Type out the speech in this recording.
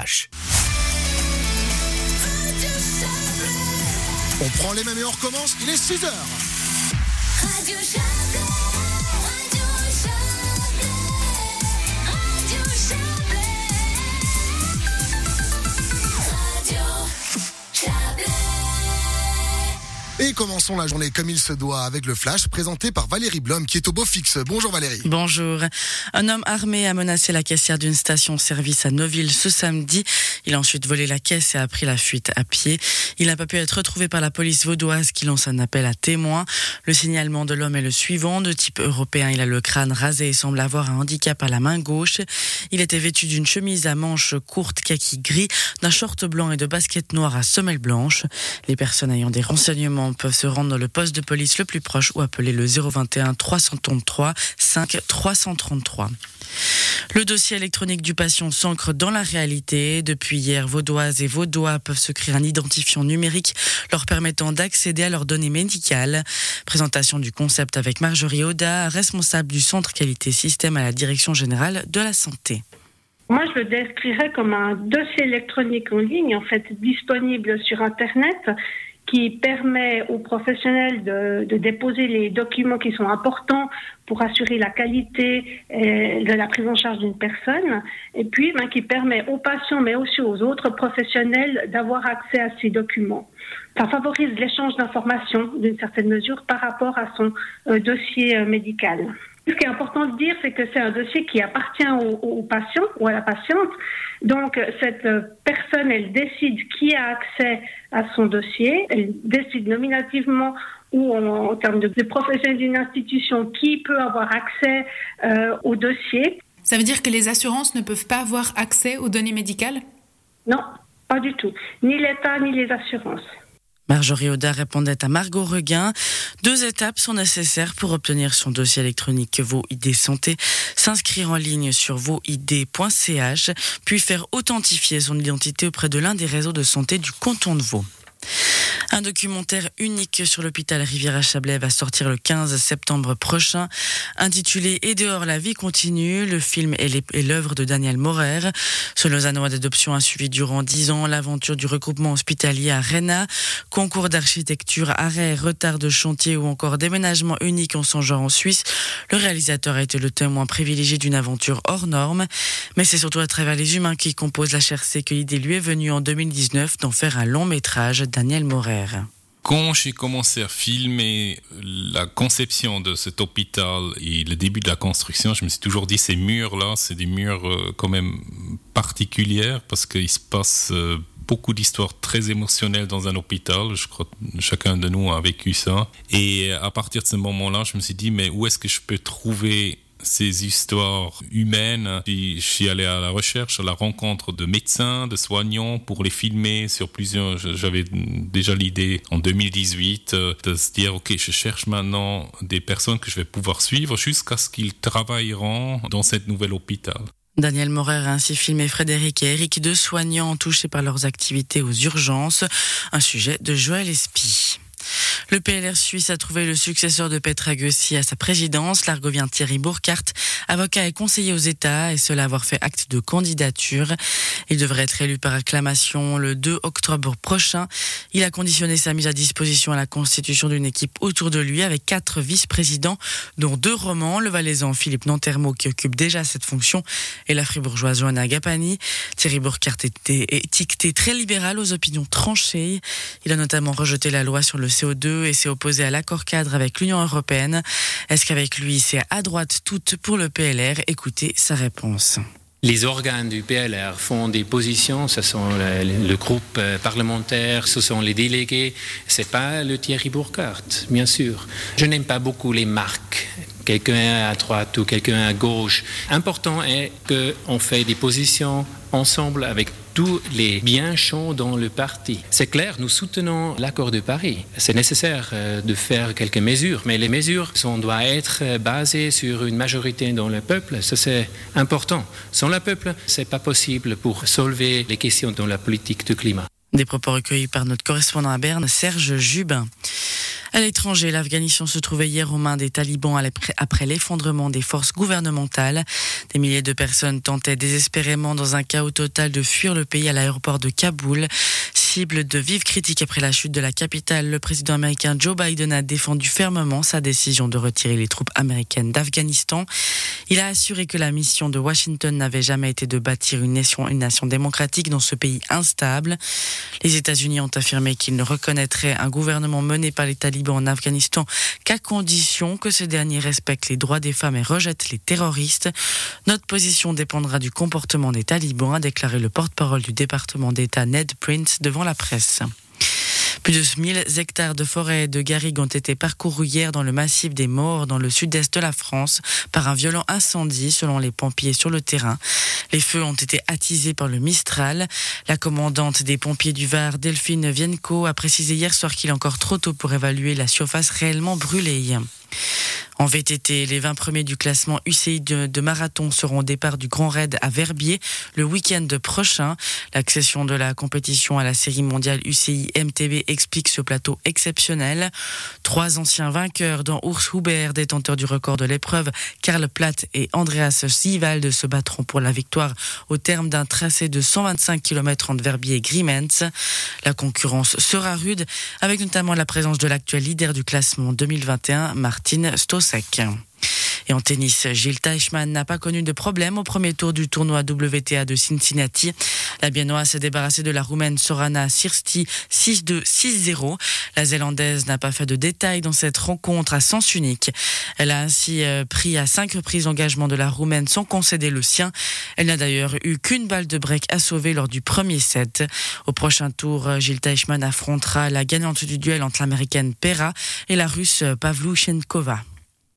Flash. On prend les mêmes et on recommence, il est 6h. Radio Chablais, Radio Chablais, Radio Chablais, Radio Chablais. Et commençons la journée comme il se doit avec le Flash présenté par Valérie Blom qui est au beau fixe. Bonjour Valérie. Bonjour. Un homme armé a menacé la caissière d'une station-service à Neuville ce samedi. Il a ensuite volé la caisse et a pris la fuite à pied. Il n'a pas pu être retrouvé par la police vaudoise qui lance un appel à témoins. Le signalement de l'homme est le suivant. De type européen, il a le crâne rasé et semble avoir un handicap à la main gauche. Il était vêtu d'une chemise à manches courtes kaki gris, d'un short blanc et de baskets noires à semelles blanches. Les personnes ayant des renseignements peuvent se rendre dans le poste de police le plus proche ou appeler le 021 333 5 333. Le dossier électronique du patient s'ancre dans la réalité. Depuis hier, Vaudoises et Vaudois peuvent se créer un identifiant numérique leur permettant d'accéder à leurs données médicales. Présentation du concept avec Marjorie Audat, responsable du Centre Qualité Système à la Direction Générale de la Santé. Moi, je le décrirais comme un dossier électronique en ligne, en fait, disponible sur Internet, qui permet aux professionnels de déposer les documents qui sont importants pour assurer la qualité de la prise en charge d'une personne, et puis qui permet aux patients, mais aussi aux autres professionnels d'avoir accès à ces documents. Ça favorise l'échange d'informations, d'une certaine mesure, par rapport à son dossier médical. Ce qui est important de dire, c'est que c'est un dossier qui appartient au patient ou à la patiente. Donc, cette personne, elle décide qui a accès à son dossier. Elle décide nominativement ou en termes de professionnel d'une institution qui peut avoir accès au dossier. Ça veut dire que les assurances ne peuvent pas avoir accès aux données médicales ? Non, pas du tout. Ni l'État, ni les assurances. Marjorie Audat répondait à Margot Reguin. 2 étapes sont nécessaires pour obtenir son dossier électronique VauID Santé. S'inscrire en ligne sur vauid.ch, puis faire authentifier son identité auprès de l'un des réseaux de santé du canton de Vaud. Un documentaire unique sur l'hôpital Rivière-à-Chablais va sortir le 15 septembre prochain. Intitulé « Et dehors la vie continue », le film est l'œuvre de Daniel Maurer. Ce Lausannois d'adoption a suivi durant 10 ans l'aventure du regroupement hospitalier à Rhénat. Concours d'architecture, arrêt, retard de chantier ou encore déménagement unique en son genre en Suisse. Le réalisateur a été le témoin privilégié d'une aventure hors norme. Mais c'est surtout à travers les humains qui composent la HRC que l'idée lui est venue en 2019 d'en faire un long métrage. Daniel Maurer. Quand j'ai commencé à filmer la conception de cet hôpital et le début de la construction, je me suis toujours dit ces murs-là, c'est des murs quand même particuliers parce qu'il se passe beaucoup d'histoires très émotionnelles dans un hôpital. Je crois que chacun de nous a vécu ça. Et à partir de ce moment-là, je me suis dit, mais où est-ce que je peux trouver ces histoires humaines? Je suis allé à la recherche, à la rencontre de médecins, de soignants pour les filmer sur plusieurs. J'avais déjà l'idée en 2018 de se dire ok, je cherche maintenant des personnes que je vais pouvoir suivre jusqu'à ce qu'ils travailleront dans cette nouvelle hôpital. Daniel Maurer a ainsi filmé Frédéric et Eric, 2 soignants touchés par leurs activités aux urgences, un sujet de Joël Espy. Le PLR suisse a trouvé le successeur de Petra Gössi à sa présidence, l'Argovien Thierry Burkhardt, avocat et conseiller aux États, et cela avoir fait acte de candidature. Il devrait être élu par acclamation le 2 octobre prochain. Il a conditionné sa mise à disposition à la constitution d'une équipe autour de lui avec 4 vice-présidents, dont 2 romans, le Valaisan Philippe Nantermo qui occupe déjà cette fonction et la fribourgeoise Johanna Gapani. Thierry Burkhardt était étiqueté très libéral aux opinions tranchées. Il a notamment rejeté la loi sur le CO2 et s'est opposé à l'accord cadre avec l'Union européenne. Est-ce qu'avec lui, c'est à droite toute pour le PLR? Écoutez sa réponse. Les organes du PLR font des positions, ce sont le groupe parlementaire, ce sont les délégués, c'est pas le Thierry Burkhardt, bien sûr. Je n'aime pas beaucoup les marques, quelqu'un à droite ou quelqu'un à gauche. Important est qu'on fait des positions ensemble avec tous les bienchants dans le parti. C'est clair, nous soutenons l'accord de Paris. C'est nécessaire de faire quelques mesures, mais les mesures doivent être basées sur une majorité dans le peuple. Ça, c'est important. Sans le peuple, c'est pas possible pour soulever les questions dans la politique du climat. Des propos recueillis par notre correspondant à Berne, Serge Jubin. À l'étranger, l'Afghanistan se trouvait hier aux mains des talibans après l'effondrement des forces gouvernementales. Des milliers de personnes tentaient désespérément dans un chaos total de fuir le pays à l'aéroport de Kaboul. Cible de vives critiques après la chute de la capitale, le président américain Joe Biden a défendu fermement sa décision de retirer les troupes américaines d'Afghanistan. Il a assuré que la mission de Washington n'avait jamais été de bâtir une nation démocratique dans ce pays instable. Les États-Unis ont affirmé qu'ils ne reconnaîtraient un gouvernement mené par les talibans en Afghanistan qu'à condition que ce dernier respecte les droits des femmes et rejette les terroristes. Notre position dépendra du comportement des talibans, a déclaré le porte-parole du département d'État Ned Prince devant la presse. Plus de 1000 hectares de forêt et de garrigues ont été parcourus hier dans le massif des Maures, dans le sud-est de la France, par un violent incendie, selon les pompiers sur le terrain. Les feux ont été attisés par le Mistral. La commandante des pompiers du Var, Delphine Vienco, a précisé hier soir qu'il est encore trop tôt pour évaluer la surface réellement brûlée. En VTT, les 20 premiers du classement UCI de marathon seront au départ du Grand Raid à Verbier le week-end prochain. L'accession de la compétition à la série mondiale UCI MTB explique ce plateau exceptionnel. 3 anciens vainqueurs, dont Urs Huber, détenteur du record de l'épreuve, Karl Platt et Andreas Siewald, se battront pour la victoire au terme d'un tracé de 125 km entre Verbier et Grimentz. La concurrence sera rude, avec notamment la présence de l'actuel leader du classement 2021, Martin Stosek. Et en tennis, Jil Teichmann n'a pas connu de problème au premier tour du tournoi WTA de Cincinnati. La Biennoise s'est débarrassée de la Roumaine Sorana Sirsti 6-2, 6-0. La Zélandaise n'a pas fait de détails dans cette rencontre à sens unique. Elle a ainsi pris à 5 reprises l'engagement de la Roumaine sans concéder le sien. Elle n'a d'ailleurs eu qu'une balle de break à sauver lors du premier set. Au prochain tour, Jil Teichmann affrontera la gagnante du duel entre l'Américaine Pera et la Russe Pavlyuchenkova.